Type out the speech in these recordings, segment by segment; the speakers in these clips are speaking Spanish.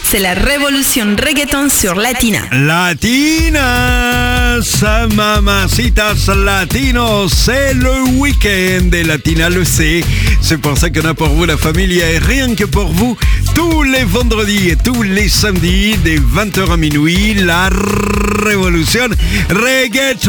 c'est la révolution reggaeton sur Latina. Latinas, mamacitas latinos, c'est le week-end et Latina le sait. C'est pour ça qu'on a pour vous la famille et rien que pour vous, tous les vendredis et tous les samedis, de 20h à minuit, la révolution reggaeton.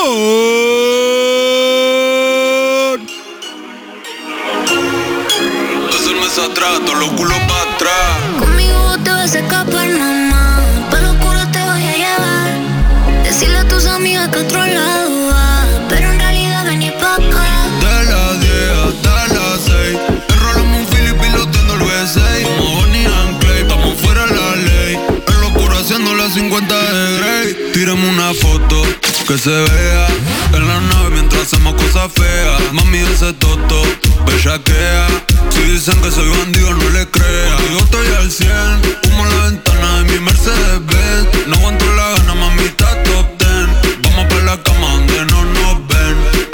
Atrás, todos los culos para atrás. Conmigo te vas a escapar, mamá. Pa' lo oscuro te voy a llevar. Decirle a tus amigas que otro lado va, pero en realidad vení pa' acá. De las 10 hasta las 6 enrolamos un Philip piloteando el V6. Como Bonnie and Clyde, estamos fuera de la ley. En lo oscuro haciendo las 50 de Grey. Tírame una foto que se vea en la nave mientras hacemos cosas feas. Mami, ese toto bellaquea. Si dicen que soy bandido, no le crea. Yo estoy al 100, humo en la ventana de mi Mercedes-Benz. No aguanto la gana, mamita, top 10. Vamos pa' la cama donde no nos ven.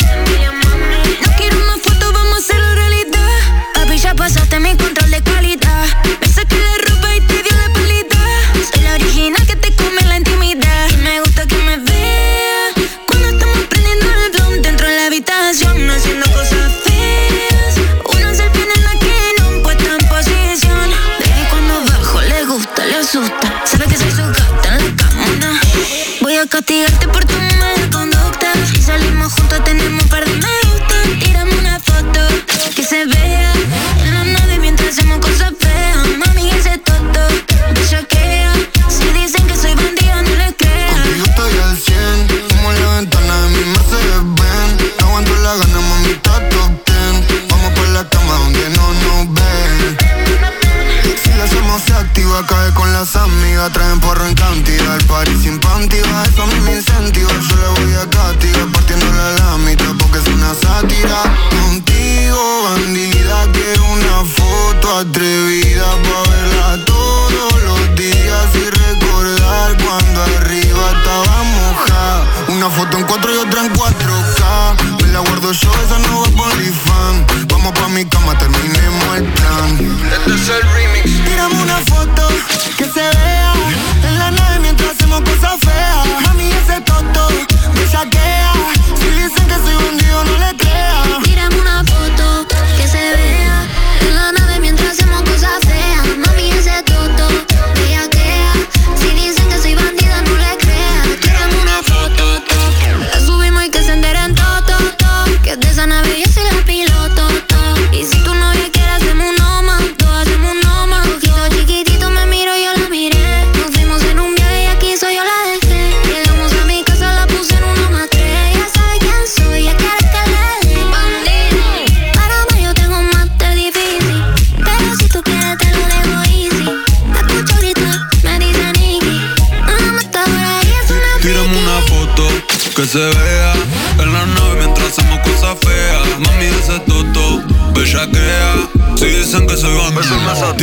No quiero más fotos, vamos a hacerlo realidad. Papi, ya pasaste mi control de calidad. Me saqué la ropa y te dio la palita. Soy la original que te come la intimidad. Y me gusta que me vea cuando estamos prendiendo el blunt dentro de la habitación, haciendo cosas feas. Una selfie en la que no puesta en posición. Baby, cuando bajo le gusta, le asusta. Sabe que soy su gata en la cama. Voy a castigarte por tu mala conducta. Si salimos juntos tenemos un par de me gusta. Tírame una foto que se vea en la nave mientras hacemos cosas feas. Mami, ese toto bellaquea. Si dicen que soy bandida, no les creas. Contigo estoy al 100, como en la ventana de mi Mercedes-Benz. No aguanto la gana, mamita, top 10. Vamos por la cama donde no nos ven. Si la hacemos se activa, cae con las amigas. Traen porro en cantidad, el party sin panty. Va, eso a mí me incentiva. Yo le voy a castigar partiéndole la mitad porque es una sátira. Contigo, bandida, quiero una foto atrevida pa' verla todos los días y recordar cuando arriba estaba mojada. Una foto en 4 y otra en 4K. Me la guardo yo, esa no va por fan. Vamos pa' mi cama, terminemos el plan. Este es el remix. Tírame una foto que se vea en la nave mientras hacemos cosas feas. Mami, ese toto me saquea. Si dicen que soy bandido, no le creas. Tírame una foto que se vea en la nave mientras hacemos cosas feas. Mami, ese toto bellaquea. Si dicen que soy bandida, no le creas. Tírame una foto, la subimos y que se enteren todo. Que de esa nave yo soy la piloto. Y si tu novia quiere hacemos uno más, hacemos uno más. Ojito chiquitito me miro, yo la miré. Nos fuimos en un viaje y aquí soy yo la dejé. Llegamos a mi casa, la puse en 1+3. Ya sabe quién soy, ya quiere que le dé. Bandido, para mí yo tengo un máster difícil. Pero si tú quieres te lo dejo easy. La escucho gritar, me dice Nicky. Me está por ahí, es una friki. Tírame una foto que se vea en la nave mientras hacemos cosas feas. Mami, ese toto bellaquea. Si dicen que soy bandido,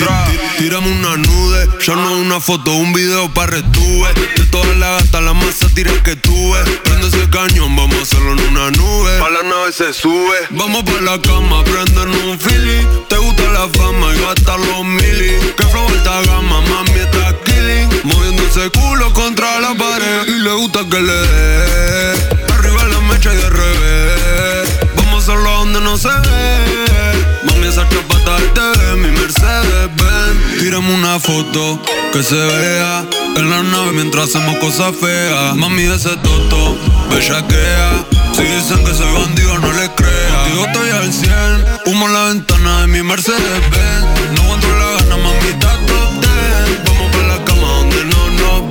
tírame una nude. Ya no una foto, un video pa' retuve. De todas las gatas, la más sátira que tuve. Prende ese cañón, vamos a hacerlo en una nube. Pa' la nave se sube. Vamos pa' la cama, prendernos un Philly. Te gusta la fama y gastar los mili. Que flow alta gama, mami está killing. Moviendo ese culo contra la pared. Y le gusta que le dé arriba la mecha y de revés. Vamos a hacerlo donde no se ve. Mami, esa chapata del TV, mi Mercedes-Benz. Tírame una foto que se vea en la nave mientras hacemos cosas feas. Mami, ese toto bellaquea. Si dicen que soy bandido, no le creas. Digo, estoy al 100, humo en la ventana de mi Mercedes-Benz. No aguanto la gana, mamita, top 10. Vamos pa' la cama donde no nos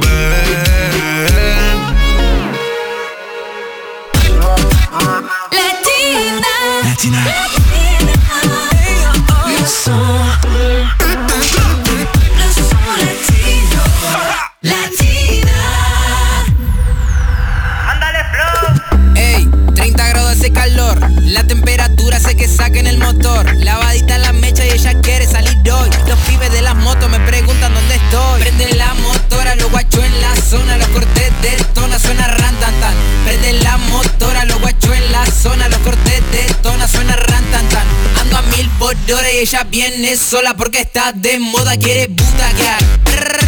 ven. Latina. Le son latino. Latina. Ándale, flow. Ey, 30 grados hace calor. La temperatura hace que saquen el motor. Lavadita la mecha y ella quiere salir hoy. Los pibes de las motos me preguntan dónde estoy. Prenden la motora, los guachos en la zona. Los cortes de tona suena ran tan tan. Prenden la motora, los guachos en la zona. Los cortes de tona suena ran tan tan. Ando a 1000 por hora y ella viene sola porque está de moda, quiere butaquear.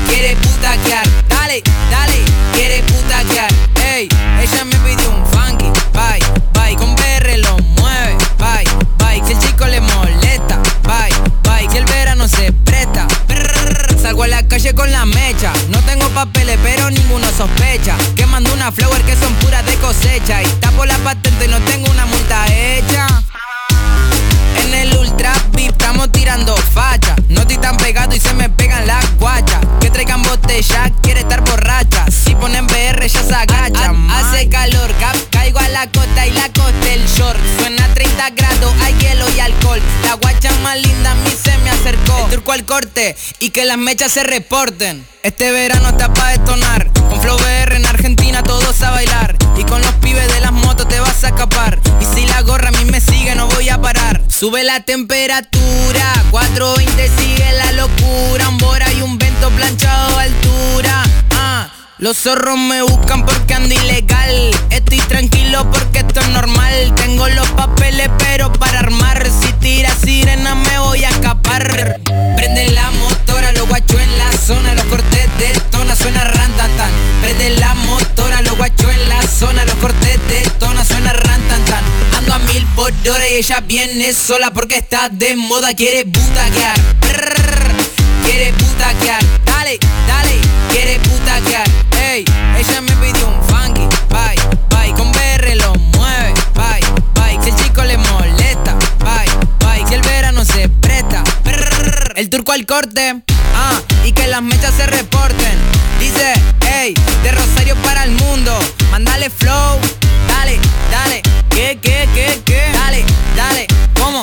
quiere putaquear. Dale, dale, quiere putaquear. Ey, ella me pidió un funky, bye, bye. Con BR lo mueve, bye, bye. Si el chico le molesta, bye, bye. Si el verano se presta, brrr. Salgo a la calle con la mecha. No tengo papeles, pero ninguno sospecha. Que mando una flower que son puras de cosecha. Y tapo la patente y no tengo una multa hecha. En el ultra VIP estamos tirando facha. No estoy tan pegado y se me pegan las guachas. Que traigan botella, quiere estar borracha. Si ponen BR ya se agachan. Hace calor, caigo a la costa y la costa el short. Suena 30 grados, hay hielo y alcohol. La guacha más linda a mí se me acercó. El turco al corte y que las mechas se reporten. Este verano está pa' detonar. Con Flow BR en Argentina todos a bailar. Y con los pibes de las motos te vas a escapar. Y si la gorra a mí me sigue no voy a parar. Sube la temperatura, 420 sigue la locura. Un bora y un vento planchado a altura. Los zorros me buscan porque ando ilegal. Estoy tranquilo porque esto es normal. Tengo los papeles pero para armar. Si tira sirena me voy a escapar. Prende la motora, los guachos en la zona. Los cortes de tona suena rantantan. Prende la motora, los guachos en la zona. Los cortes de tona suena rantantan. Ando a 1000 por hora y ella viene sola porque está de moda. Quiere butaquear, quiere butaquear. Dale, dale, quiere butaquear. Ey, ella me pidió un funky, bye, bye. Con BR lo mueve, bye, bye. Si el chico le molesta, bye, bye. Si el verano se presta, brrr. El turco al corte, y que las mechas se reporten. Dice, ey, de Rosario para el mundo. Mándale flow, dale, dale. ¿Qué? Dale, dale, ¿cómo?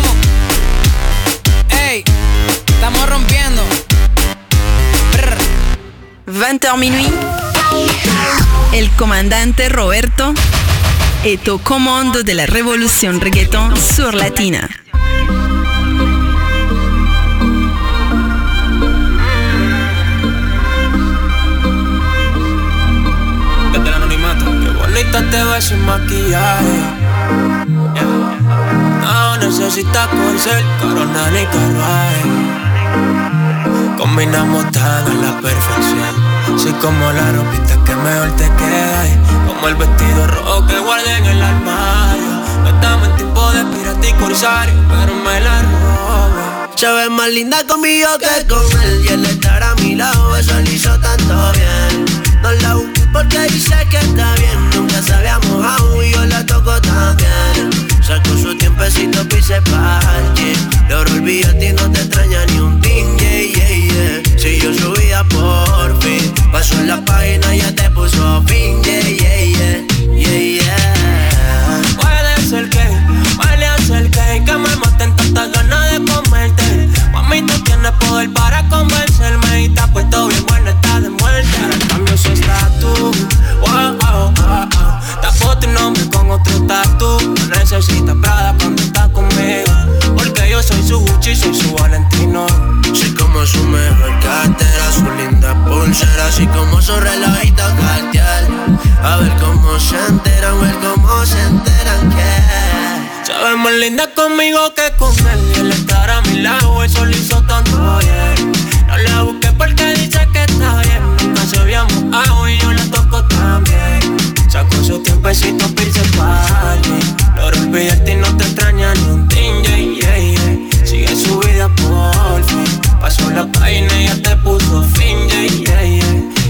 Ey, estamos rompiendo. 20h minuit, el comandante Roberto est au commande de la révolution reggaeton sur Latina. Desde el anonimato, qué bonita te ves sin maquillaje. No necesitas corset, corona ni carruaje. Combinamos tan a la perfección. Soy como la ropita que mejor te queda. Como el vestido rojo que guardé en el armario. No estamos en tiempo de pirata y corsario, pero me la robo. Se ve más linda conmigo que con él. Y el estar a mi lado, eso le hizo tanto bien. No la busqué porque dice que está bien. Nunca se había mojado y yo la toco también. Sacó su tiempecito, pise parche. Logro olvidarte y no te extraña ni un ding, yeah. Si yo subía por fin, pasó en la página y ya te puso fin, yeah. Puede ser que me maten tantas ganas de comerte. Mami, tú tienes poder para convencerme. Y te has puesto bien buena, estás de muerte. Ahora cambio su estatus, tapo tu nombre con otro tatu. No necesitas Prada cuando estás conmigo, porque yo soy su Gucci, soy su Valentino. Soy como su mejor cartera, su linda pulsera, así como su relojito Cartier. A ver cómo se enteran que se ve más linda conmigo que con él. Y el estar a mi lado, eso le hizo tanto bien. No la busqué porque dice que está bien. Nunca se había mojado y yo la toco también. Sacó su tiempecito, pirse party. Logro olvidarte y no te extraña ni un ting, yeah. Sigue su vida por fin. Pasó la página y ya te puso fin, yeah.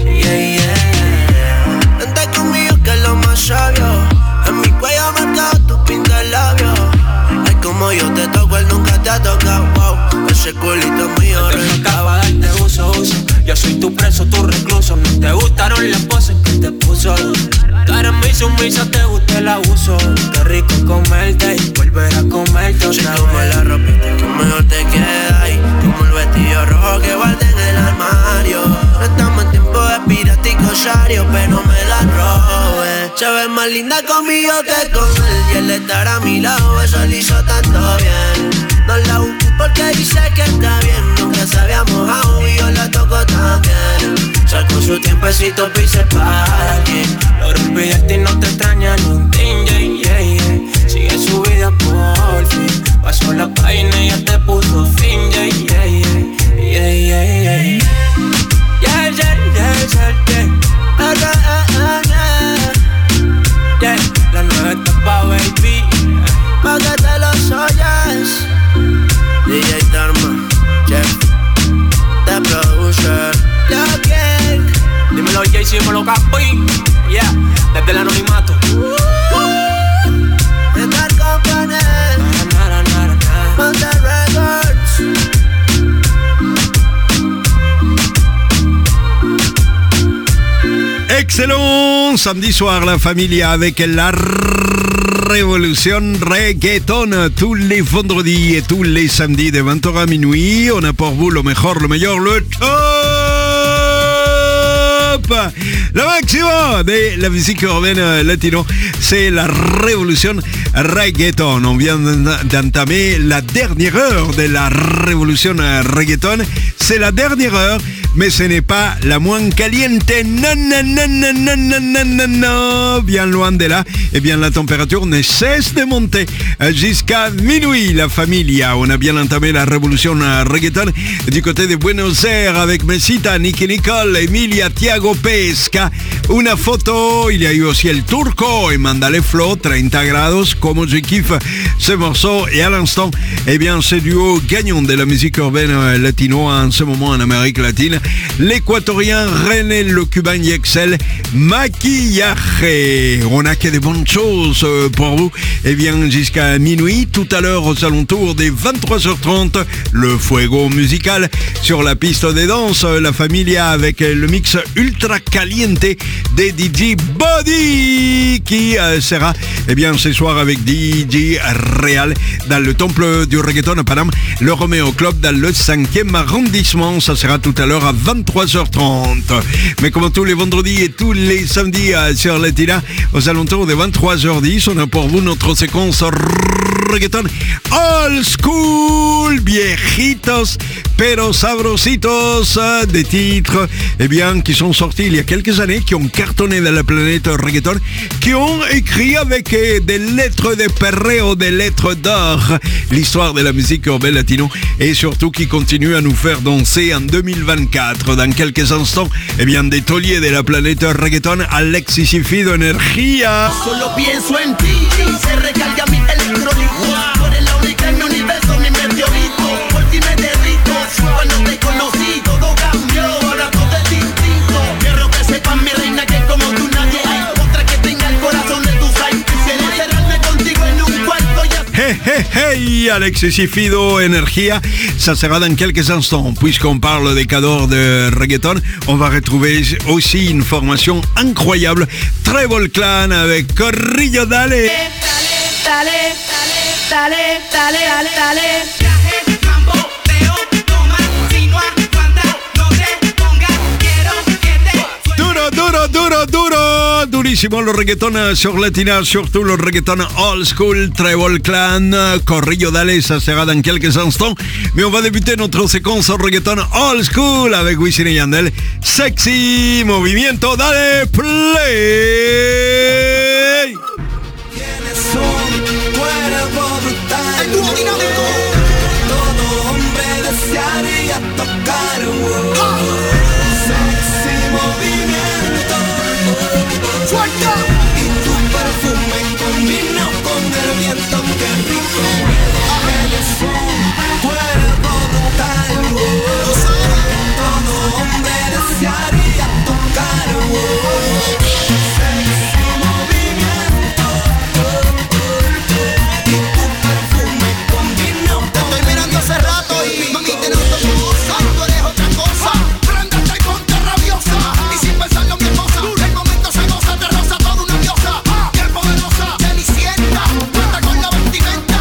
Vente conmigo que es lo más sabio. En mi cuello marcado tu pinta el labio. Ay, como yo te toco, él nunca te ha tocado, wow. Ese culito mío acaba de darte uso. Yo soy tu preso, tu recluso. No te gustaron las poses que te puso. Tú eres mi sumisa, te gusta el abuso. Qué rico comerte y volver a comerte otra vez. Soy como la ropita que mejor te queda. Y como el vestido rojo que guardé en el armario. No estamos en tiempo de pirata y cosario, pero me la robé. Se ve más linda conmigo que con él. Y el estar a mi lado, eso le hizo tanto bien. No la busqué porque dice que está bien. Nunca se había mojado y yo la toco también. Sacó su tiempecito, pise para aquí. Logro olvidarte y no te extraña ni un ting, yeah. Sigue su vida por fin. Pasó la página y ya te puso fin, yeah. bon samedi soir, la famille, avec la révolution reggaeton tous les vendredis et tous les samedis de 20h à minuit. On a pour vous le meilleur, le top, le maximum de la musique urbaine latino. C'est la révolution reggaeton. On vient d'entamer la dernière heure de la révolution reggaeton. C'est la dernière heure, mais ce n'est pas la moins caliente. Non, non, non, non, non, non, non, non, non. Bien loin de là. Eh bien, la température ne cesse de monter jusqu'à minuit. La familia, on a bien entamé la révolution reggaeton du côté de Buenos Aires avec Mesita, Nicky Nicole, Emilia, Thiago Pesca. Una photo, il y a eu aussi el Turco et Mandale Flow, 30 grados, comme je kiffe ce morceau. Et à l'instant, eh bien, ce duo gagnant de la musique urbaine latino en ce moment en Amérique latine, l'équatorien René le Cubain Yexel, Maquillaje. On a que des bonnes choses pour vous. Eh bien, jusqu'à minuit, tout à l'heure, aux alentours des 23h30, le fuego musical sur la piste de danse, la familia avec le mix ultra caliente de DJ Body qui sera, eh bien, ce soir avec DJ Real dans le temple du reggaeton à Paname, le Romeo Club dans le 5e arrondissement. Ça sera tout à l'heure à 23h30. Mais comme tous les vendredis et tous les samedis sur Latina, aux alentours de 23h10, on a pour vous notre séquence reggaeton old school, viejitos pero sabrositos, des titres, eh bien, qui sont sortis il y a quelques années, qui ont cartonné dans la planète reggaeton, qui ont écrit avec des lettres de perreo, des lettres d'or, l'histoire de la musique urbaine latino, et surtout qui continuent à nous faire danser en 2024. Dans quelques instants, eh bien, des tauliers de la planète reggaeton, Alexis y Fido, Energía. Solo pienso en ti, se recarga mi electrónico. Tú eres la única en mi universo, mi meteorito. Por ti me derrito, cuando te conocí todo cambió, ahora todo es distinto. Quiero que sepan, mi reina, que como tú nadie hay otra que tenga el corazón de tus años. Quisiera encerrarme contigo en un cuarto y Hey, hey, hey, Alexis y Fido, Energía. Ça sera dans quelques instants. Puisqu'on parle des cadors de reggaeton, on va retrouver aussi une formation incroyable, Treble Clan avec Corrillo Dale. dale, dale, dale, dale, dale, dale. Viaje, mambo, teo, toma, si no aguanta, no te pongas, quiero que te... Duro, duro, duro, duro. Durísimo le reggaeton sur Latina, surtout le reggaeton old school, Treble Clan, Corrillo Dale, ça sera dans quelques instants. Mais on va débuter notre séquence reggaeton old school avec Wisin y Yandel. Sexy movimiento, dale play. El dúo dinámico. Todo hombre desearía tocar sexy movimiento. Suelta. Y tu perfume combina con el viento, qué rico. Eres un cuerpo brutal. Todo hombre desearía tocar sexy movimiento. Y tu perfume combina. Te estoy mirando hace rato y mami te noto hermosa. Tú eres otra cosa. Préndete y ponte rabiosa. Y sin pensarlo mi esposa. El momento se goza, te roza toda una diosa. Piel poderosa, cenicienta. Cuenta con la vestimenta.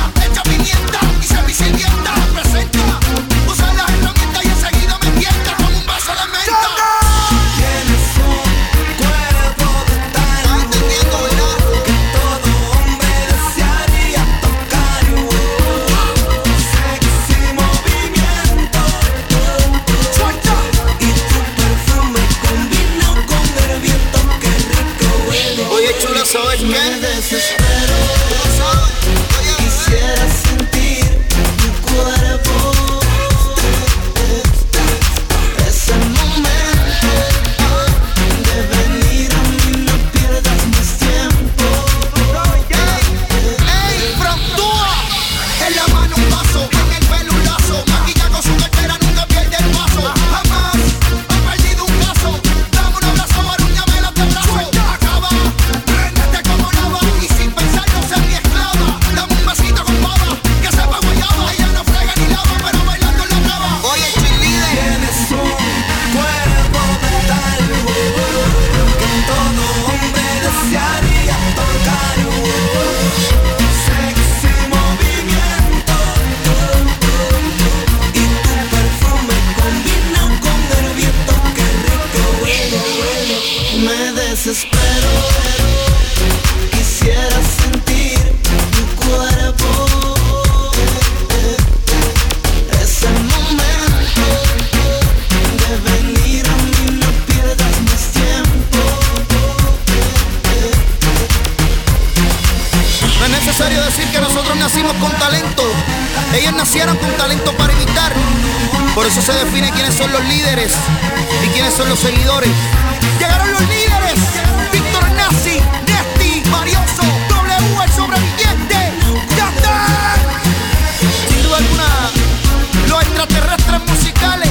necesario decir que nosotros nacimos con talento. Ellos nacieron con talento para imitar. Por eso se define quiénes son los líderes y quiénes son los seguidores. Llegaron los líderes. Víctor Nazi, Nesti, Marioso, W, el sobreviviente. ¡Ya está! Sin duda alguna, los extraterrestres musicales.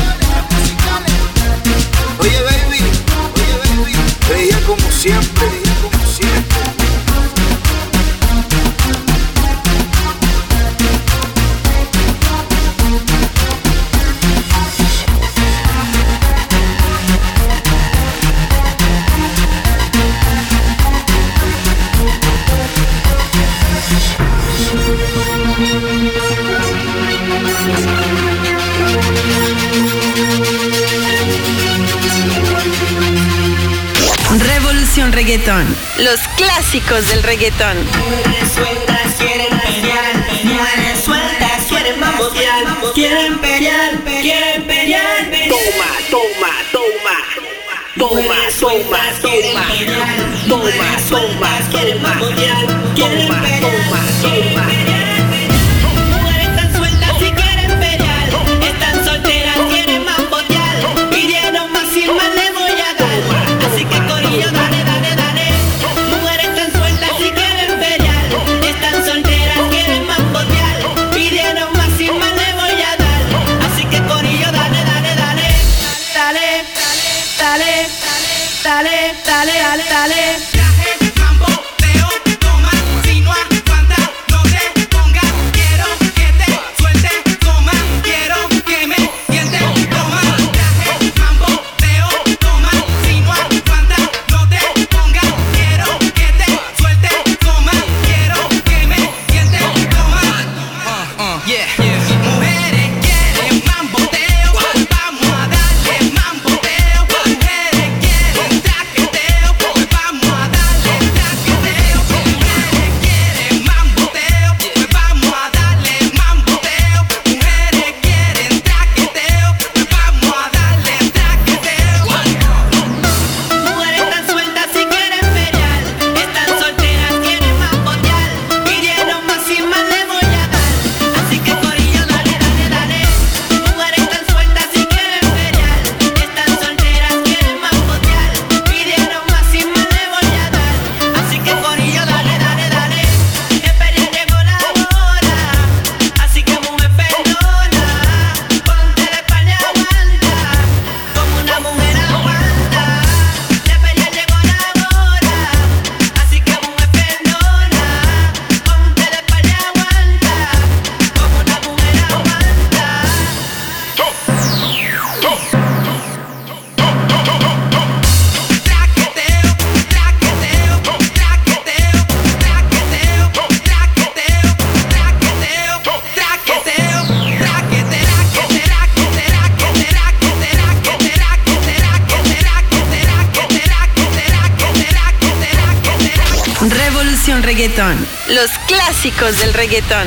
Oye baby, ella como siempre, Revolución Reggaetón, los clásicos del reggaetón. Mujeres sueltas quieren pelear, mujeres sueltas quieren mambotear, quieren pelear, quieren pelear. Toma, toma, toma. Toma, toma, toma. Toma, toma, quieren mambotear, quieren pelear, toma. Mujeres tan sueltas y quieren pelear, están solteras, quieren mambotear, pidieron más y más le voy a dar. Así que corillo, dale, dale, dale. Mujeres tan sueltas y quieren pelear, están solteras, quieren mambotear, pidieron más y más le voy a dar. Así que corillo, dale, dale, dale. Dale, dale, dale, dale, dale, dale. Reggaetón, los clásicos del reggaetón.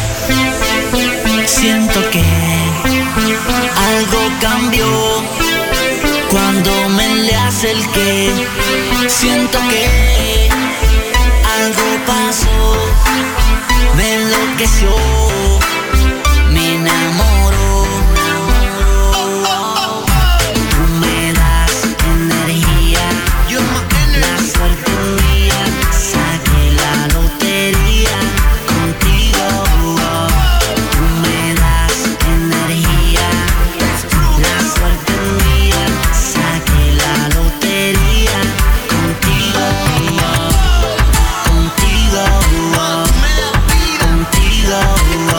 Siento que algo cambió cuando me le acerqué. Siento que algo pasó, me enloqueció, me enamoró. Tú me das energía, la suerte mía. Saqué la lotería contigo. Tú me das energía, la suerte mía. Saqué la lotería contigo. Contigo, contigo.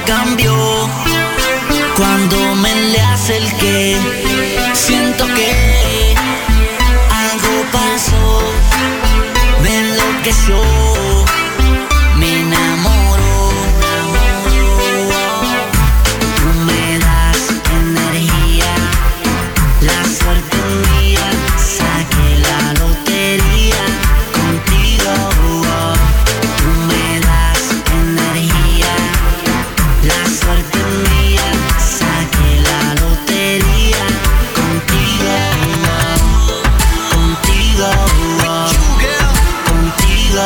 cambió. Cuando me le acerqué, siento que algo pasó, me enloqueció, me enamoró. Tú me das energía, la suerte mía, saqué la lotería contigo. Tú me das energía, la suerte mía, saqué la lotería contigo. Contigo, contigo,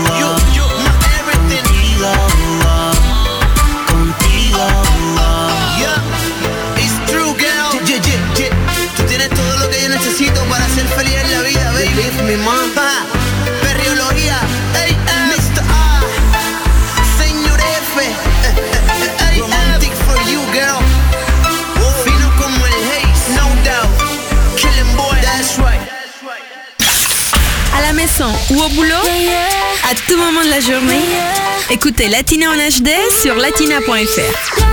contigo, yeah, it's true, girl. Tú tienes todo lo que yo necesito para ser feliz en la vida, baby. Believe me, man. Perriología, ey, Mr. A, Señor F, romantic for you, girl. Fino como el Haze, no doubt. Killing boy, that's right. À la maison ou au boulot, à tout moment de la journée, écoutez Latina en HD sur latina.fr.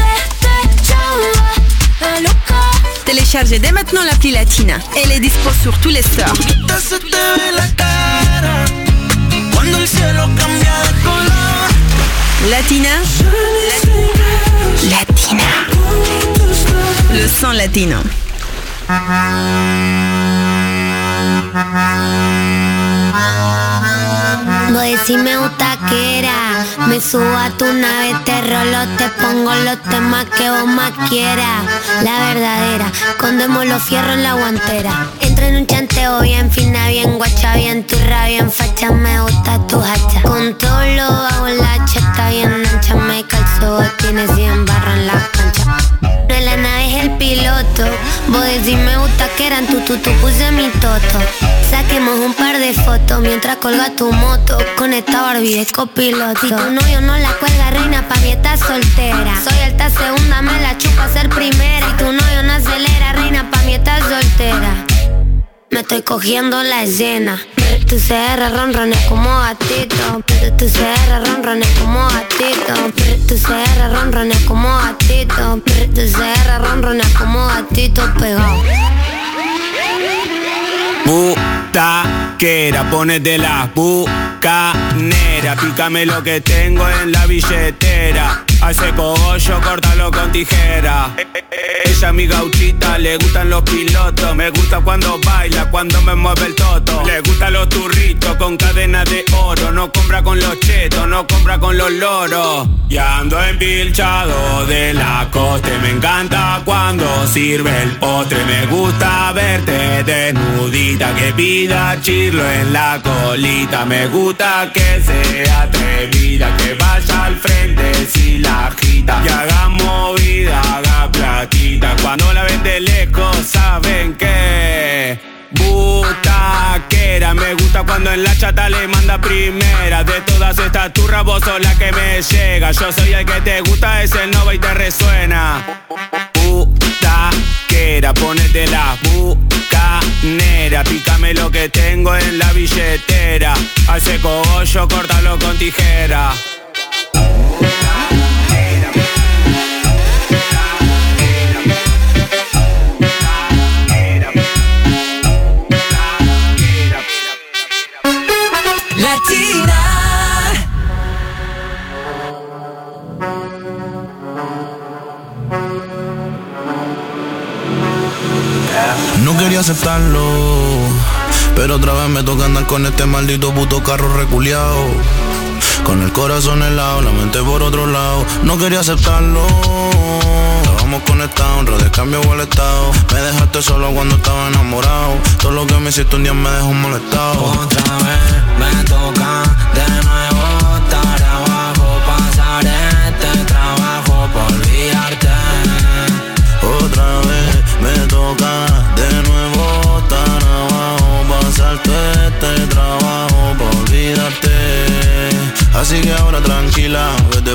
Téléchargez dès maintenant l'appli Latina. Elle est dispo sur tous les stores. Latina. Latina. Le son latino. Voy si me gusta que era. Me subo a tu nave, te rolo, te pongo los temas que vos más quieras. La verdadera, escondemos los fierros en la guantera. Entro en un chanteo bien fina, bien guacha, bien turra, bien facha. Me gusta tu hacha. Con todo lo bajo la cheta bien ancha. Me calzo, tienes 100 barras en la cancha. No es la nave, es el piloto. Vos decís me gusta que eran tú puse mi toto. Saquemos un par de fotos mientras colga tu moto. Con esta Barbie de copiloto. Si tu novio no la cuelga, reina, pa' mí está soltera. Soy alta segunda, me la chupa ser primera. Si tu novio no acelera, reina, pa' mí está soltera. Me estoy cogiendo la escena. Tu CR ronrones como gatito. Tu CR ronrones como gatito. Tu CR ronrones como gatito. Tu CR ronrones como gatito pegado. Butaquera, ponete las bucaneras. Pícame lo que tengo en la billetera. Hace cogollo, córtalo con tijera. Ella es mi gauchita, le gustan los pilotos. Me gusta cuando baila, cuando me mueve el toto. Le gustan los turritos con cadenas de oro. No compra con los chetos, no compra con los loros. Y ando empilchado de la coste. Me encanta cuando sirve el postre. Me gusta verte desnudita, que pida chirlo en la colita. Me gusta que sea atrevida, que vaya al frente si la agita. Y haga movida, haga platita. Cuando la ven de lejos saben que butaquera. Me gusta cuando en la chata le manda primera. De todas estas turras vos sos la que me llega. Yo soy el que te gusta, es el Nova y te resuena. Butaquera, ponete las bucaneras. Pícame lo que tengo en la billetera. Hace cogollo, córtalo con tijera. No quería aceptarlo, pero otra vez me toca andar con este maldito puto carro reculeado. Con el corazón helado, la mente por otro lado. No quería aceptarlo. Estábamos conectados, en redes cambio o el estado. Me dejaste solo cuando estaba enamorado. Todo lo que me hiciste un día me dejó molestado. Otra vez me toca de nuevo estar abajo. Pasar este trabajo por olvidarte. Otra vez me toca de nuevo estar abajo. Pasarte este trabajo por olvidarte. Así que ahora tranquila, vete por ahí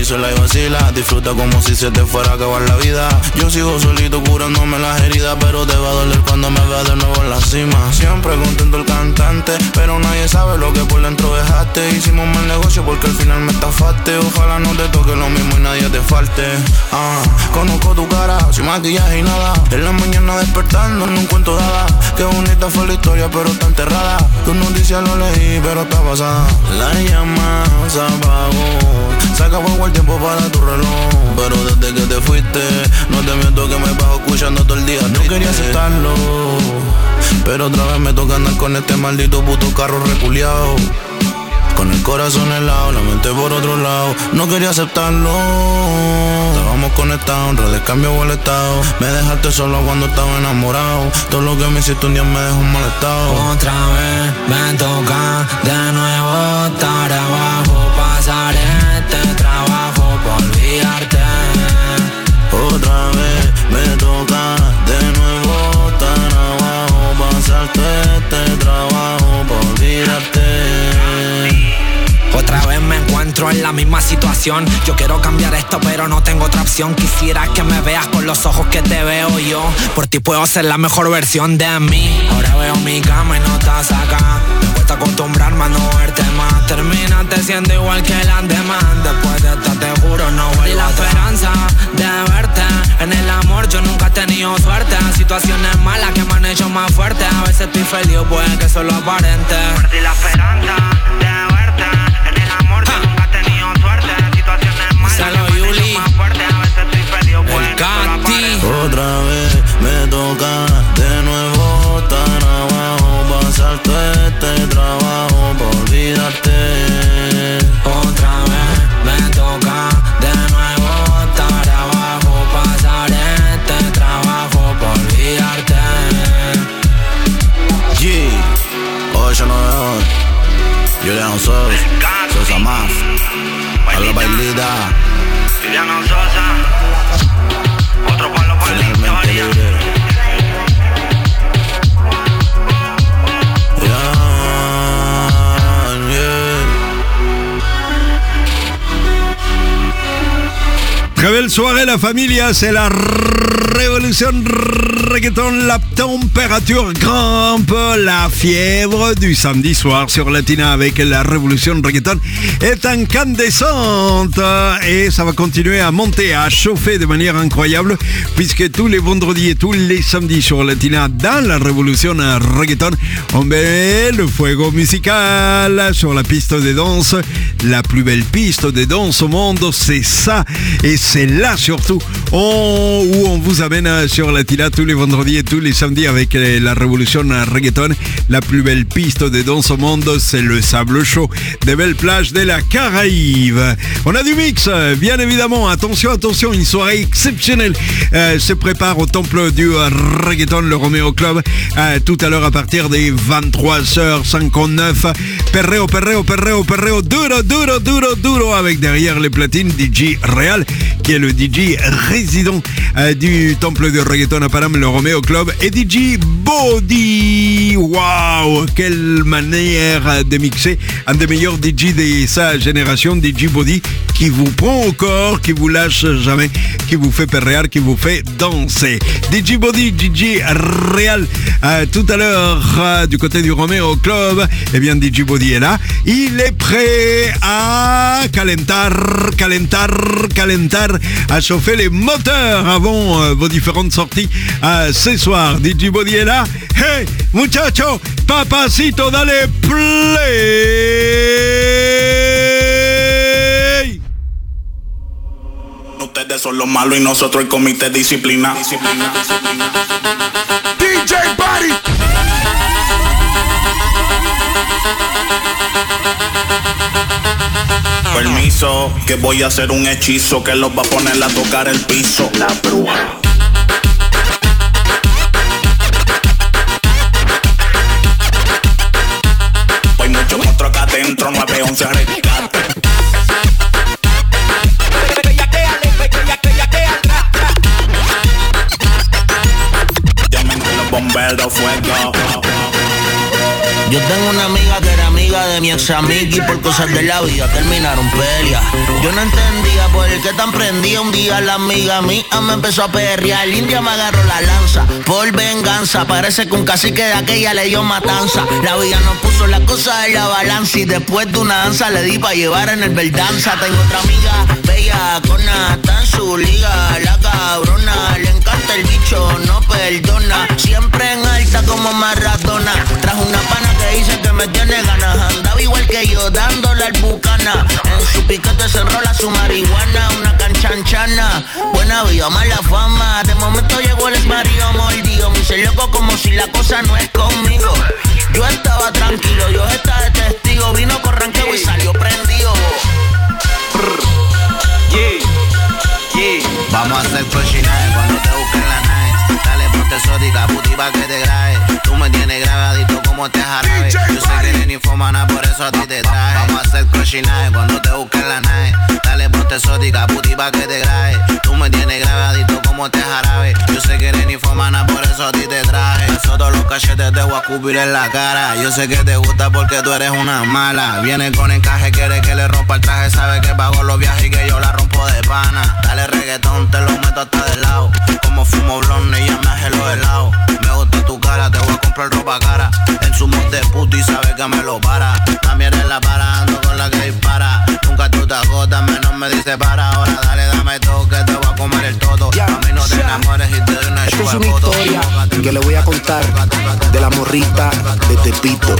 sola y vacila. Disfruta como si se te fuera a acabar la vida. Yo sigo solito curándome las heridas, pero te va a doler cuando me veas de nuevo en la cima. Siempre contento el cantante, pero nadie sabe lo que por dentro dejaste. Hicimos mal negocio porque al final me estafaste. Ojalá no te toque lo mismo y nadie te falte. Conozco tu cara, sin maquillaje y nada. En la mañana despertando no encuentro nada. Qué bonita fue la historia, pero está enterrada. Tu noticia lo leí, pero está pasada. La llama se apagó. Se acabó el tiempo para tu reloj. Pero desde que te fuiste, no te miento que me bajo escuchando todo el día. No quería aceptarlo, pero otra vez me toca andar con este maldito puto carro reculeado. Con el corazón helado, la mente por otro lado. No quería aceptarlo. Estábamos conectados, en redes cambio boletado. Me dejaste solo cuando estaba enamorado. Todo lo que me hiciste un día me dejó mal estado. Otra vez me toca de nuevo estar abajo. Pasar este trabajo por olvidarte. Otra vez me toca de nuevo estar abajo. Pasarte este trabajo por olvidarte. Otra vez me encuentro en la misma situación. Yo quiero cambiar esto pero no tengo otra opción. Quisiera que me veas con los ojos que te veo yo. Por ti puedo ser la mejor versión de mí. Ahora veo mi cama y no estás acá. Me cuesta acostumbrarme a no verte más. Terminaste siendo igual que las demás. Después de esta te juro no vuelvo. Y la esperanza de verte en el amor yo nunca he tenido suerte. Situaciones malas que me han hecho más fuerte. A veces estoy feliz, puede que solo aparente. Perdí la esperanza de verte en el amor yo nunca he tenido suerte. Situaciones malas que me han hecho más fuerte. A veces estoy feliz, puede que solo aparente. Otra vez me toca de nuevo estar abajo. Pasar todo este trabajo por olvidarte. Otra vez me toca de nuevo estar abajo. Pasar este trabajo por olvidarte. G, 892 Juliano Sosa más a la bailita. Juliano Sosa, otro palo para la historia. Très belle soirée la familia, c'est la révolution reggaeton, la température grimpe, la fièvre du samedi soir sur Latina avec la révolution reggaeton est incandescente et ça va continuer à monter, à chauffer de manière incroyable puisque tous les vendredis et tous les samedis sur Latina dans la révolution reggaeton on met le fuego musical sur la piste de danse, la plus belle piste de danse au monde, c'est ça et c'est là surtout où on vous amène sur Latina tous les vendredis et tous les samedis avec la révolution reggaeton. La plus belle piste de danse au monde, c'est le Sable Chaud des belles plages de la Caraïbe. On a du mix, bien évidemment. Attention, attention, une soirée exceptionnelle se prépare au temple du reggaeton, le Romeo Club, tout à l'heure à partir des 23h59. Perreo, perreo, perreo, perreo, duro, duro, duro, duro, avec derrière les platines DJ Real, qui est le DJ résident du temple de reggaeton à Paname, le Romeo Club, et DJ Body. Waouh, quelle manière de mixer. Un des meilleurs DJ de sa génération, DJ Body, qui vous prend au corps, qui vous lâche jamais, qui vous fait perrear, qui vous fait danser. DJ Body, DJ Real, tout à l'heure du côté du Romeo Club. Eh bien, DJ Body est là. Il est prêt à calentar, à chauffer les moteurs avant vos différentes sorties ce soir. DJ Body est là. Hey, muchacho, papacito, dale play. Ustedes son los malos y nosotros el comité de disciplina. DJ Body. Permiso, que voy a hacer un hechizo que los va a poner a tocar el piso. La bruja. Hay muchos monstruos acá adentro, 911 rescate. Llamen a los bomberos, fuego. Yo tengo una amiga que era amiga amiga de mi ex amiga y por cosas de la vida terminaron pelea. Yo no entendía por qué tan prendía. Un día la amiga mía me empezó a perrear. El india me agarró la lanza por venganza. Parece que un cacique de aquella le dio matanza. La vida nos puso la cosa en la balanza y después de una danza le di pa' llevar en el verdanza. Tengo otra amiga bella, está en su liga. La cabrona, le encanta el bicho, no perdona. Siempre en alta como Maradona. Trajo una pana que dice que me tiene ganas. Andaba igual que yo, dándole al bucana. En su piquete se enrola su marihuana. Una canchanchana, buena vida, mala fama. De momento llegó el marido mordido. Me hice loco como si la cosa no es conmigo. Yo estaba tranquilo, yo estaba de testigo. Vino con ranqueo y salió prendido. Vamos a hacer cochinaje cuando te busquen la nave. Dale ponte exótica, puti pa' que te grabe. Tú me tienes grabadito como te jarabe. Yo sé que eres ninfómana, por eso a ti te traje. Vamos a hacer cochinaje cuando te busquen la nave. Dale ponte exótica, puti pa' que te grabe. Tú me tienes grabadito como te jarabe. Yo sé que eres ninfómana, por eso a ti te traje. Todos los cachetes te voy a escupir en la cara. Yo sé que te gusta porque tú eres una mala. Viene con encaje, quiere que le rompa el traje. Sabe que pago los viajes y que yo la rompo de pana. Dale reggaetón, te lo meto hasta de lado. Como fumo blonde y ya me hace los helados. Me gusta tu cara, te voy a comprar ropa cara. En su mod de puto y sabe que me lo para. También eres la para, ando con la que dispara. Nunca tú te agotas, menos me dice para. Ahora dale, dame todo que te voy a comer el todo. A mí no te enamores y te doy una chupa. Esta es una historia que le voy a contar de la morrita de Tepito.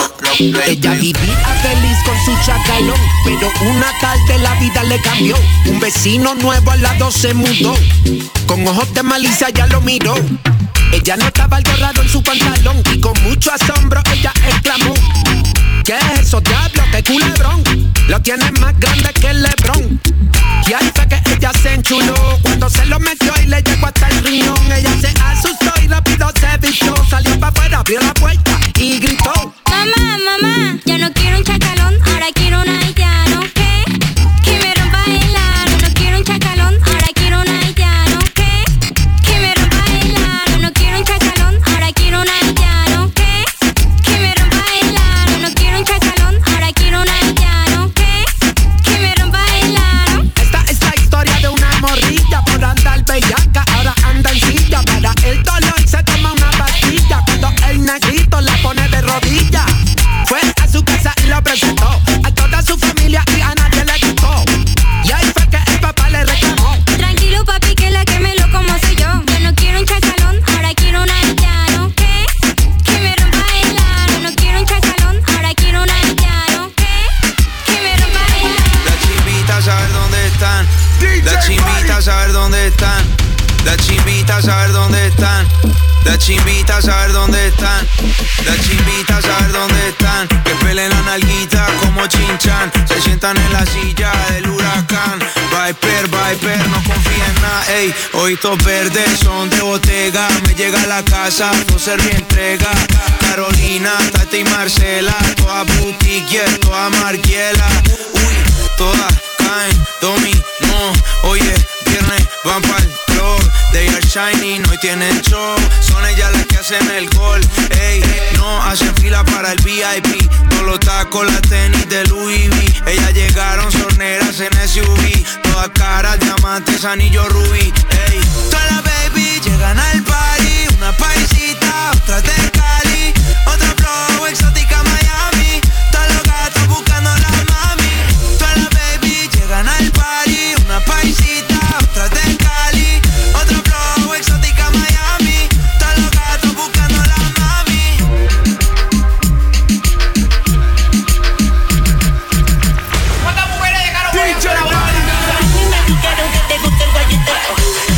Ella vivía feliz con su chacalón, pero una tarde la vida le cambió. Un vecino nuevo al lado se mudó. Con ojos de malicia ya lo miró. Ella notaba algo raro en su pantalón y con mucho asombro ella exclamó: ¿qué es eso, diablo? ¡Qué culebrón! Lo tiene más grande que el Lebrón. Y ahí fue que ella se enchuló cuando se lo metió y le llegó hasta el riñón. Ella se asustó y rápido se vistió. Salió para afuera, abrió la puerta y gritó: mamá, mamá, ya no quiero un chacalón, ahora quiero una haitiano. ¿Qué? Que me rompa el aro. No quiero un chacalón, ahora quiero una haitiano. ¿Qué? Que me rompa el aro. No quiero un chacalón, ahora quiero una haitiano. ¿Qué? Que me rompa el aro. No quiero un chacalón, ahora quiero una haitiano. ¿Qué? Que me rompa el aro. Esta es la historia de una morrilla por andar bellaca, ahora anda en silla. Para el dolor se toma una pastilla. Cuando el negrito la pone de rodillas, fue a su casa y lo presentó a toda su familia y a nadie le gustó. Y ahí fue que el papá le reclamó: tranquilo papi, que la que me lo como soy yo. Yo no quiero un chacalón, ahora quiero un haitiano. ¿Qué? Que me rompa el aro. No quiero un chacalón, ahora quiero un haitiano. ¿Qué? Que me rompa el aro. Las chimbitas a ver dónde están. Las chimbitas a ver dónde están. Las chimbitas a ver dónde están. Las chimbitas a ver dónde están. Las chimbitas a ver dónde están. Que peleen la nalguita como chinchan. Se sientan en la silla del huracán. Viper, Viper, no confía en nada. Ey, ojitos verdes son de Bottega. Me llega a la casa, no se entrega. Carolina, Tati y Marcela. Toda boutique, toda marquiela. Uy, todas caen, dominó. Oye, viernes van pa'l club. They are shining, hoy tienen show. Son ellas las que hacen el gol. Ey, no hacen fila para el VIP. Todos los tacos, las tenis de Louis V. Ellas llegaron sorneras en SUV. Todas caras, diamantes, anillo rubí. Ey, todas las baby llegan al party. Una paisita, otra de Cali. Otra flow, exótica Miami. Todos los gatos buscando la mami. Todas las baby llegan al party. Una paisita, otra de Cali. Otra flow, exótica Miami. Todos los gatos buscando la mami. ¿Cuántas mujeres llegaron hoy a la hora? Dime, tú quiero que te guste el guayeteo.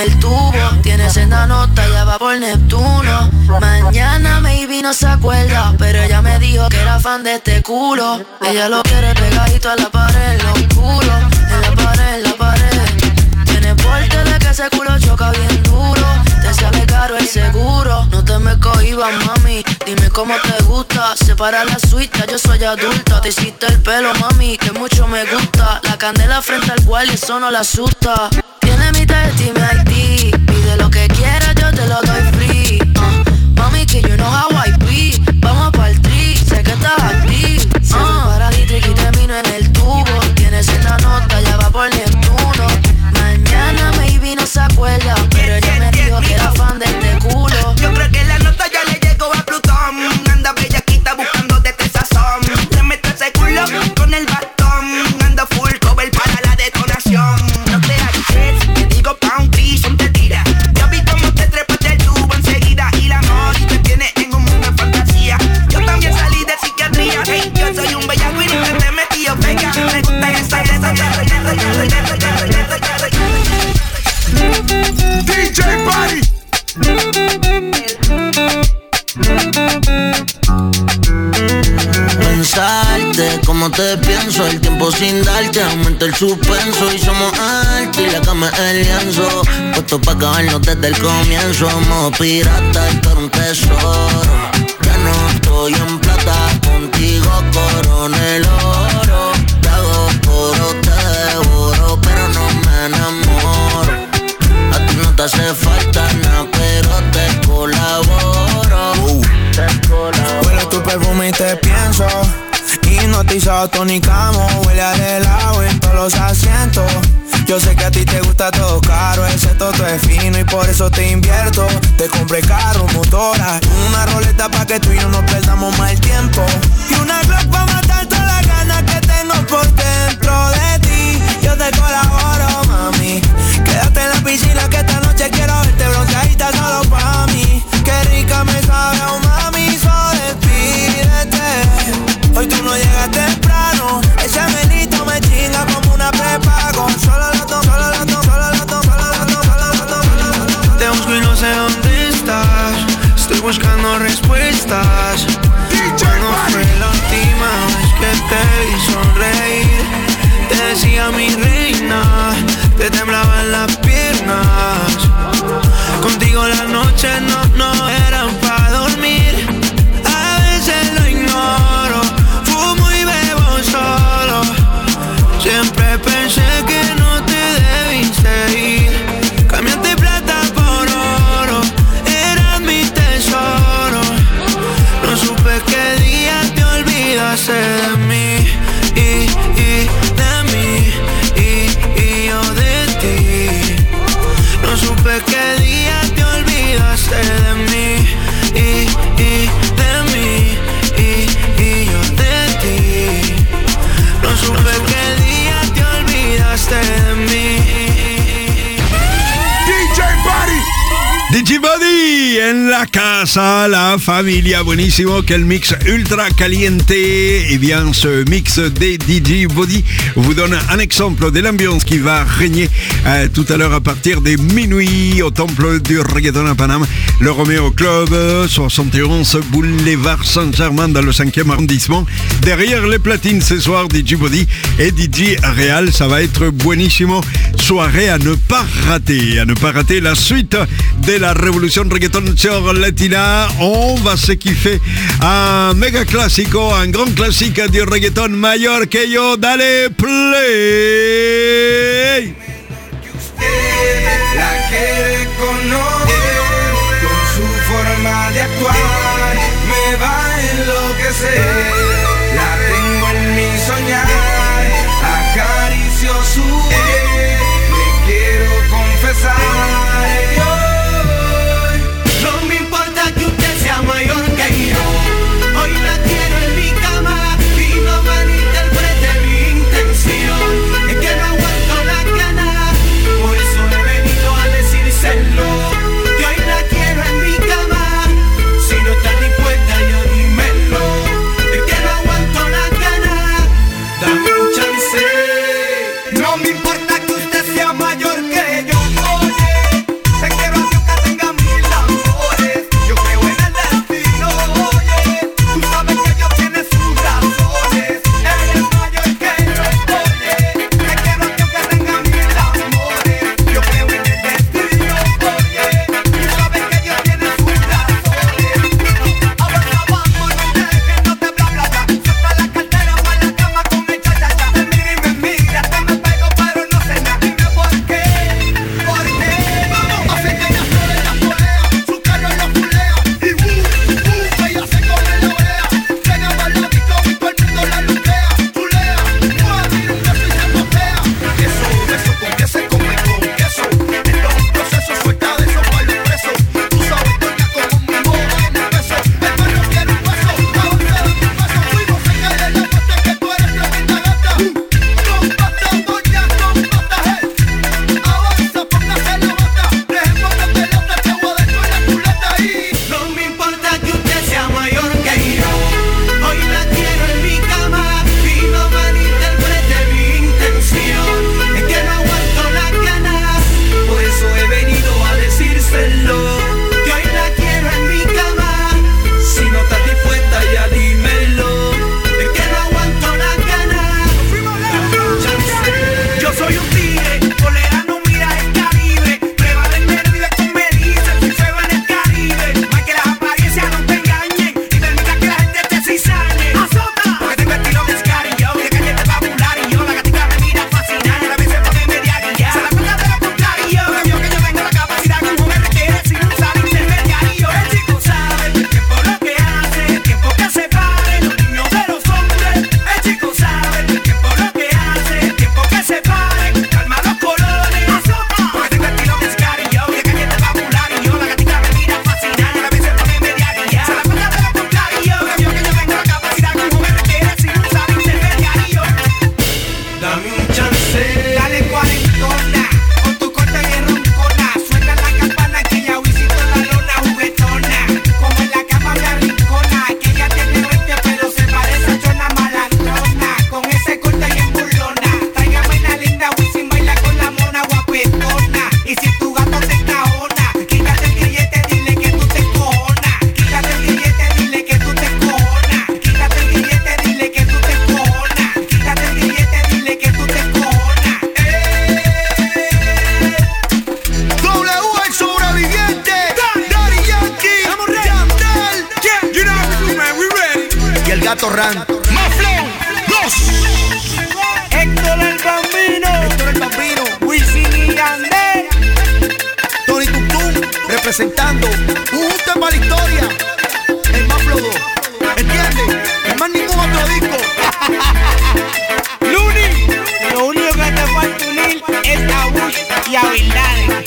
el tubo. Tiene senda nota, ya va por Neptuno. Mañana maybe no se acuerda, pero ella me dijo que era fan de este culo. Ella lo quiere pegadito a la pared, lo oscuro. En la pared. Tiene porte de que ese culo choca bien duro. Te sale caro el seguro. No te me cohibas, mami. Dime cómo te gusta. Separa la suite, yo soy adulta. Te hiciste el pelo, mami, que mucho me gusta. La candela frente al cual eso no la asusta. Tiene mi testi, mi ID. Pide lo que quieras, yo te lo doy free. Mami, que you know how I be. Vamos pa'l tri, sé que estás activo. Se para y triqui termino en el tubo. Tienes esta nota, ya va por Neptuno. Mañana maybe no se acuerda, pero ella me dijo que era fan de este culo. Yo creo que la nota ya le llegó a Plutón. Anda bellaquita buscando de este sazón. Le meto ese culo con el bastón. Anda full cover para la detonación. No te hagas, te digo pa' un son te tira. Yo vi cómo te trepas del tubo enseguida. Y la amor y te tiene en un mundo de fantasía. Yo también salí de psiquiatría. Hey, yo soy un bellaco y nunca te metí yo pega. Me gusta esa DJ Party. Pensarte como te pienso, el tiempo sin darte aumenta el suspenso. Y somos altos y la cama es el lienzo, puesto pa' acabarnos desde el comienzo. Modo pirata y por un tesoro. Ya no estoy en plata, contigo coroné el oro. Te hago puro, te devoro, pero no me enamoro. A ti no te hace falta nada, pero te colaboro. Huele tu perfume y te pienso. Hipnotizado, tonicamos. Huele a helado en todos los asientos. Yo sé que a ti te gusta todo caro, excepto todo es fino y por eso te invierto. Te compré carro, motora, una roleta pa' que tú y yo no perdamos más el tiempo. Y una Glock pa' matar todas las ganas que tengo por dentro de ti. Yo te colaboro, mami. Quédate en la piscina que esta noche quiero verte bronceadita solo pa' mí. Qué rica me sabe, oh mami, solo despídete. Hoy tú no llegas temprano, ese menito me chinga como una prepago. Solo lo tomo. Te busco y no sé dónde estás. Estoy buscando respuestas. ¿Cuándo fue la última vez que te vi sonreír? Te decía mi reina, te temblaban las piernas. Contigo las noches no eran pa' dormir. A veces lo ignoro, fumo y bebo solo. Siempre pensé que no te debiste ir. Cambiaste plata por oro, eras mi tesoro. No supe qué día te olvidaste de mí y de mí y yo de ti. No supe qué día te olvidaste de mí y de mí y yo de ti. No supe qué día te olvidaste de mí. DJ Party. DJ Body en la casa, la familia, buenísimo, quel mix ultra caliente. Et bien ce mix des DJ Body vous donne un exemple de l'ambiance qui va régner tout à l'heure à partir des minuit au temple du reggaeton à Paname, le Romeo Club, 71 boulevard Saint-Germain dans le 5e arrondissement. Derrière les platines ce soir, DJ Body et DJ Real, ça va être buenísimo. Soirée à ne pas rater la suite de la révolution reggaeton sur Latina. On va se kiffer un méga clásico, un grand classique du reggaeton mayor que yo. Dale play. La quiere conocer con su forma de actuar, me va a enloquecer. La tengo en mi soñar, acaricio su piel, le quiero confesar. No me importa que usted sea mayor que yo, hoy la quiero en mi cama y no malinterprete mi intención. Es que no aguanto la gana, por eso he venido a decírselo. Que hoy la quiero en mi cama, si no estás dispuesta yo dímelo. Gato Ran. Héctor el Bambino, Wisin y Yandel, Tony Tutum, representando un tema a la historia. El más flodo, ¿entiendes? No hay más ningún otro disco. Luni, lo único que te falta unir es a Bush y a Bin Laden.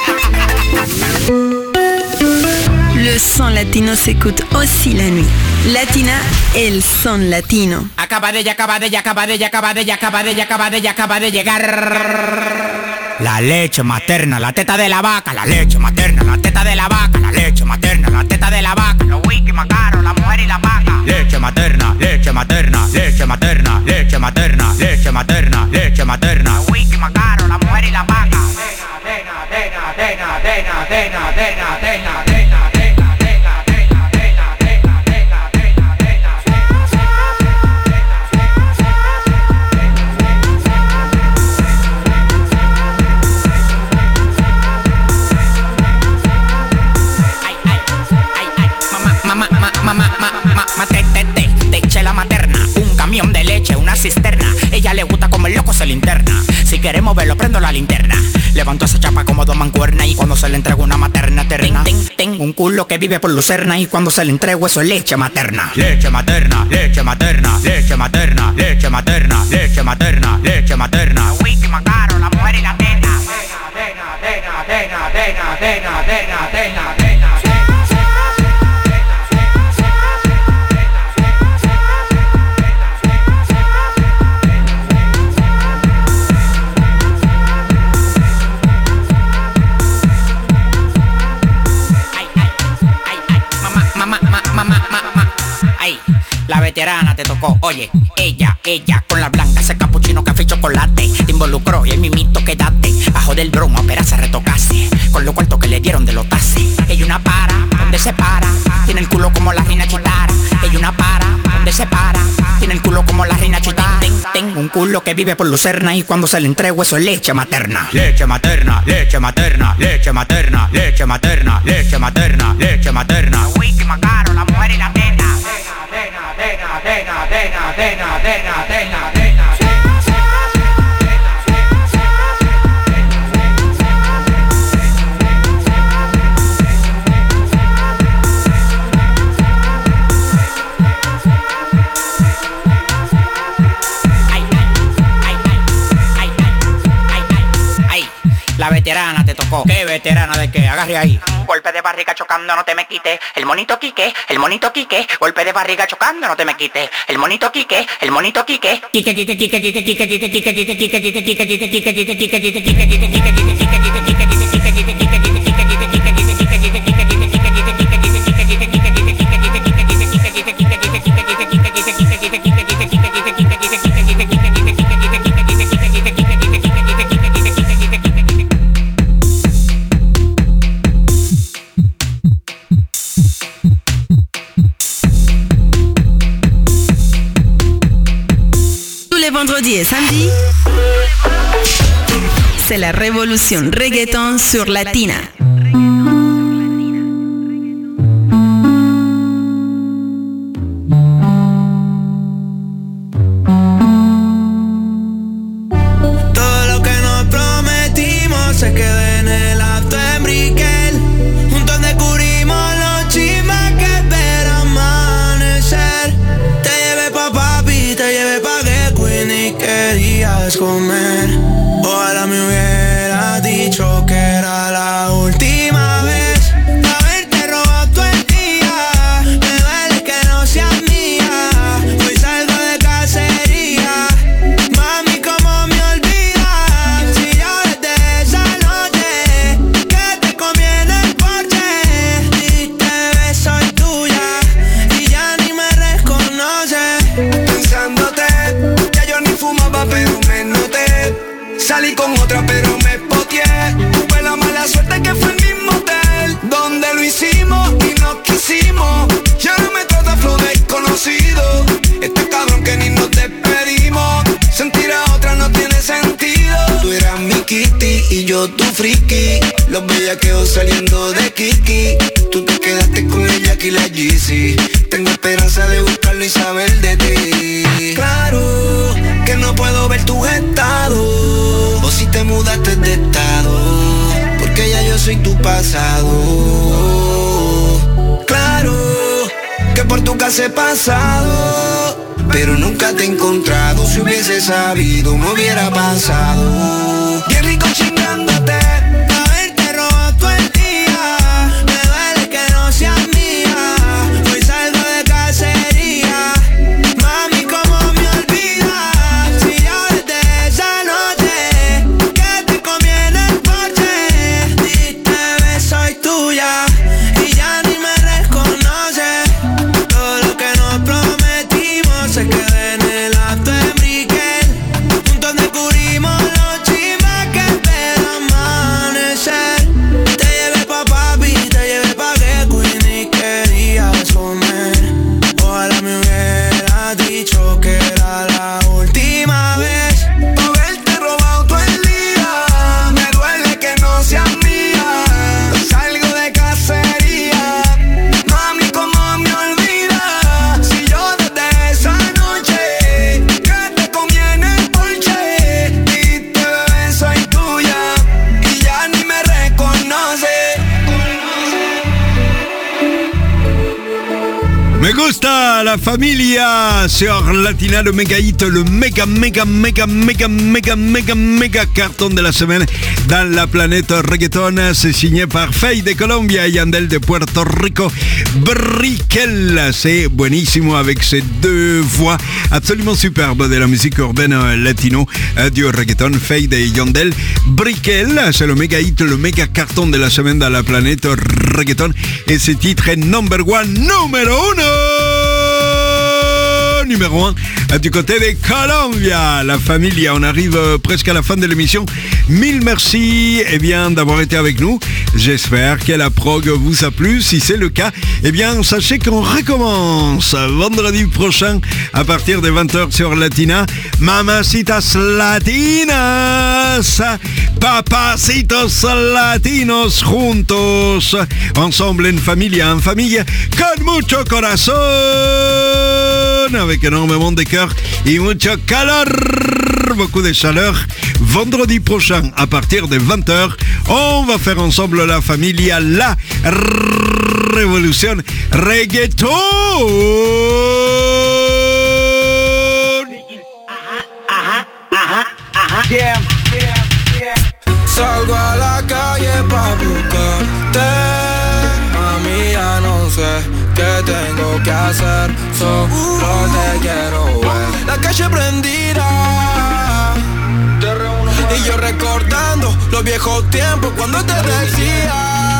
Le son latino s'écoute aussi la nuit. Latina, el son latino. Acaba de llegar. La leche materna, la teta de la vaca, la leche materna, la teta de la vaca, la leche materna, la teta de la vaca, los whisky más caros, la mujer y la vaca. Leche materna, leche materna, leche materna, leche materna, leche materna, leche materna, los whisky más caros, la mujer y la vaca. Te eché la materna, un camión de leche, una cisterna. Ella le gusta como el loco se linterna. Si queremos verlo, prendo la linterna. Levanto esa chapa como dos mancuernas. Y cuando se le entrega una materna terna, tengo un culo que vive por lucerna. Y cuando se le entrego eso es leche materna. Leche materna, leche materna, leche materna, leche materna, leche materna, leche materna. Whisky más caro, la mujer y la teta. La veterana te tocó, oye, ella, con la blanca, ese capuchino, café y chocolate. Te involucró y el mimito quédate. Bajo del bromo, opera se retocase. Con lo cuarto que le dieron de los tases. Ella una para, donde se para. Tiene el culo como la reina chitara. Ella una para, donde se para. Tiene el culo como la reina chitara. Tengo un culo que vive por lucerna. Y cuando se le entrego eso es leche materna. Leche materna, leche materna, leche materna, leche materna, leche materna, leche materna. Whisky más caro, la mujer y la teta. La veterana te tocó. ¿Qué veterana de qué? Agarre ahí. Golpe de barriga chocando, no te me quites. El monito Quique, el monito Quique. Golpe de barriga chocando, no te me quites. El monito Quique, el monito Quique. Quique, Quique, Quique, Quique, Quique, Quique, Quique, Quique, Quique, Quique, Quique, Quique, Quique, Quique, Quique, Quique, Vendredi et samedi, c'est la révolution reggaeton sur Latina. Todo lo que nos prometimos se quedó en el acto en Brickell. Juntos descubrimos los chismes que esperan amanecer. Te llevé pa' papi, te llevé pa' ni querías comer. Ojalá me hubieras dicho que era la última vez. Haberte robado todo el día. Me duele que no seas mía. Hoy salgo de cacería. Mami, ¿cómo me olvidas? Si yo desde esa noche que te comí en el porche, dijiste, bebé, soy tuya. Y ya ni me reconoces. Pensándote, fumaba pero me noté. Salí con otra pero me poteé. Tuve la mala suerte que fue el mismo hotel donde lo hicimos y nos quisimos. Ya no me trata flow desconocido. Este cabrón que ni nos despedimos. Sentir a otra no tiene sentido. Tú eras mi kitty y yo tu friki. Los bellaqueos saliendo de Kiki. Tú te quedaste con ella y la Yeezy. Tengo esperanza de buscarlo y saber pasado. Claro que por tu casa he pasado, pero nunca te he encontrado. Si hubiese sabido no hubiera pasado. Bien rico chingándote, haberte robado todo el día. Me duele que no seas mía. Hoy salgo de cacería. Mami, ¿cómo me olvidas? Si yo desde esa noche que te comí en el porche, diste beso soy tuya y ya ni me reconoces. Todo lo que nos prometimos se quedó en el acto de Brickell. Juntos descubrimos los chismes que espera amanecer. Te llevé pa' papi, te llevé pa' que Queen y querías comer. Ojalá me hubieras dicho que era la última vez. Haberte robado todo el día, me duele que no seas mía. Salgo de cacería, mami, ¿cómo me olvidas? Si yo desde esa noche que te comí en el porche, diste bebé soy tuya y ya ni me reconoces. Me gusta la familia sur Latina, le méga hit, le méga carton de la semaine dans la planète reggaeton. C'est signé par Faye de Colombia y Yandel de Puerto Rico. Brickell, c'est buenísimo avec ces deux voix absolument superbes de la musique urbaine latino du reggaeton. Faye de Yandel, Brickell, c'est le méga hit, le méga carton de la semaine dans la planète reggaeton. Et ce titre est number one, numéro 1 du côté de Colombia, la familia. On arrive presque à la fin de l'émission. Mille merci d'avoir été avec nous. J'espère que la prog vous a plu. Si c'est le cas, sachez qu'on recommence vendredi prochain à partir de 20h sur Latina. Mamacitas Latinas, papacitos latinos, juntos, ensemble en familia, con mucho corazón, avec énormément de cœur et mucho calor, beaucoup de chaleur. Vendredi prochain, à partir de 20h, on va faire ensemble la familia, la révolution reggaeton. Yeah. Salgo a la calle pa' buscarte, mami, ya no sé qué tengo que hacer, solo te quiero ver. La calle prendida y yo recordando los viejos tiempos cuando te decía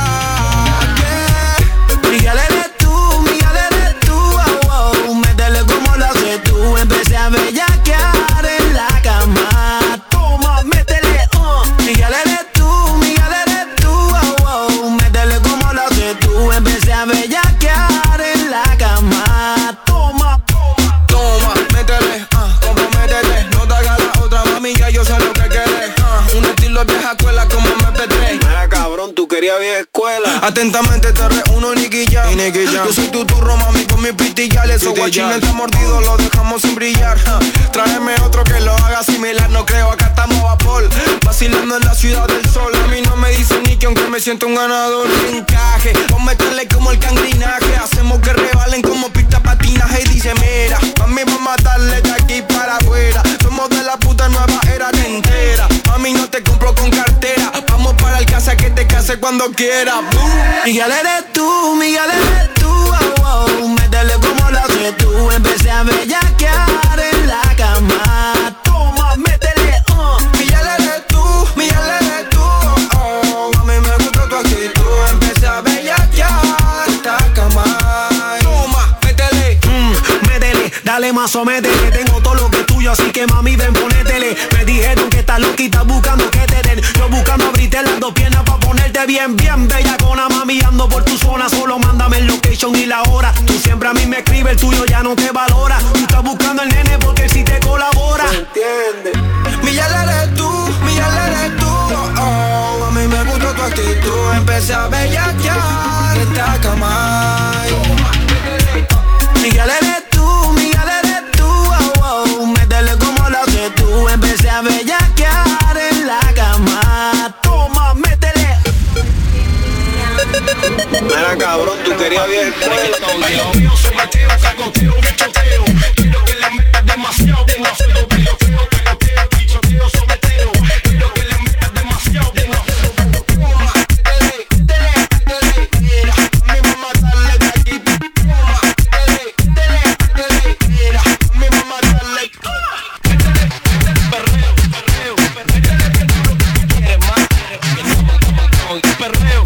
que Miguel eres tú, oh, oh. Métele como lo haces tú. Empecé a bellaquear en la cama. Toma, métele, Miguel eres tú, oh, oh. Métele como lo haces tú. Empecé a bellaquear en la cama. Toma, métele, comprométete. No te hagas la otra, mami, ya yo sé lo que querés. Un estilo vieja escuela como MP3. Mira, cabrón, tú querías vieja escuela. Atentamente te reúno, Nicky Jam. Yo soy tu turro, mami, con mis pitillales. Esos guachines está mordido, lo dejamos sin brillar. Tráeme otro que lo haga similar. No creo, acá estamos a vapor, vacilando en la ciudad del sol. A mí no me dicen ni que aunque me siento un ganador. Encaje, o meterle como el cangrinaje. Hacemos que rebalen como pista patinaje. Y dice, mira, mami, vamos a darle de aquí para afuera. Somos de la puta nueva era, te entera. Mami, no te compro con cartera. Vamos para el casa que te case cuando quiera. Miguel eres tú, oh, oh. Métele como lo haces tú. Empecé a bellaquear en la cama. Toma, métele, Miguel eres tú, oh. A mí me gusta tu actitud. Empecé a bellaquear en esta cama. Toma, métele, dale más o métele. Tengo todo lo que es tuyo, así que mami ven, ponétele. Me dijeron que estás loquita buscando que te den. Yo buscando abrirte las dos piernas pa' ponerte bien bellacona. Mami, ando por tu zona, solo mándame el location y la hora. Tú siempre a mí me escribes, el tuyo ya no te valora. Tú estás buscando el nene porque él sí te colabora. ¿Entiendes? Miguel eres tú, oh, oh. A mí me gusta tu actitud. Empecé a bellaquear en esta cama. Miguel eres tú, oh, oh. Métele como lo haces tú. Empecé a bellaquear en la cama. Toma, métele. bailoteo, sobeteo, cacoteo, bichoteo. Quiero que le metas demasiado, demasiado bailoteo, cacoteo, bichoteo, sobeteo. Quiero que le metas demasiado, demasiado bailoteo. Mi mamá dale de aquí. Mi mamá dale. Perreo, perreo, perreo. ¿Quieres más? Perreo.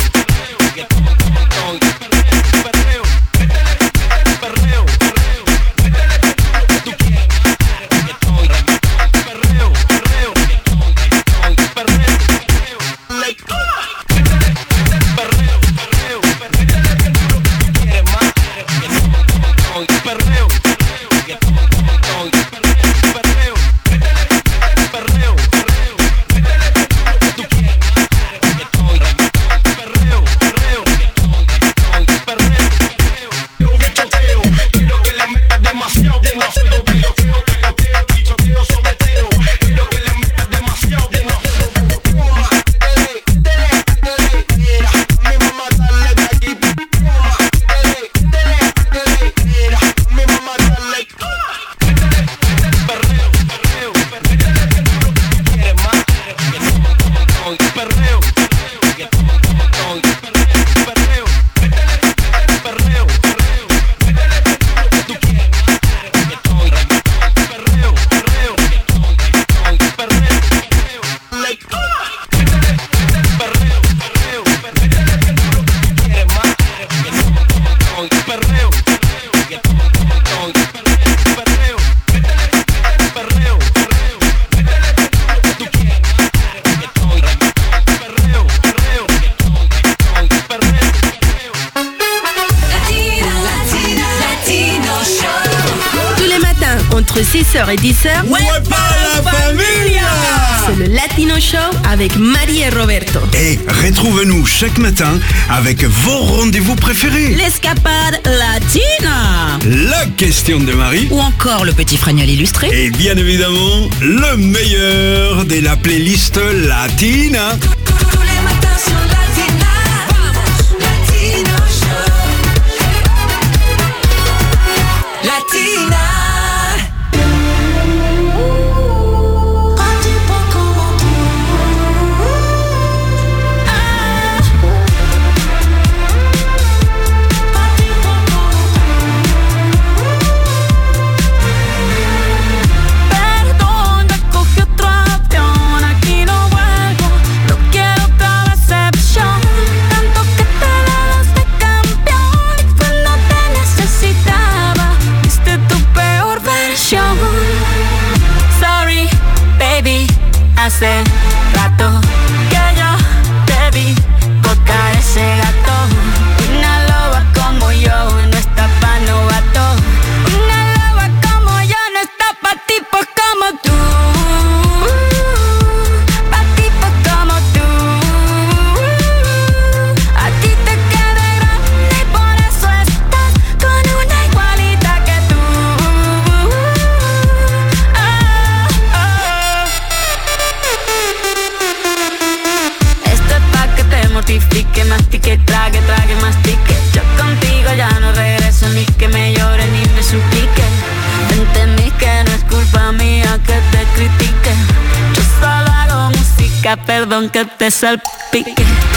Entre 6h et 10h, ouais, pas la familia. C'est le Latino Show avec Marie et Roberto. Et retrouvez-nous chaque matin avec vos rendez-vous préférés. L'escapade latina. La question de Marie. Ou encore le petit Fregnoll illustré. Et bien évidemment, le meilleur de la playlist latina. Tous les matins sur Latina. Vamos, Latino Show. Latina. Hace rato que yo te vi tocar ese gato. Una loba como yo no está pa' novato. Una loba como yo no está pa' tipos como tú. Pa' tipos como tú. A ti te queda grande y por eso estás con una igualita que tú. Mortifique, mastique, trague, trague, mastique. Yo contigo ya no regreso, ni que me llore ni me suplique. Entendí que no es culpa mía que te critique. Yo solo hago música, perdón que te salpique.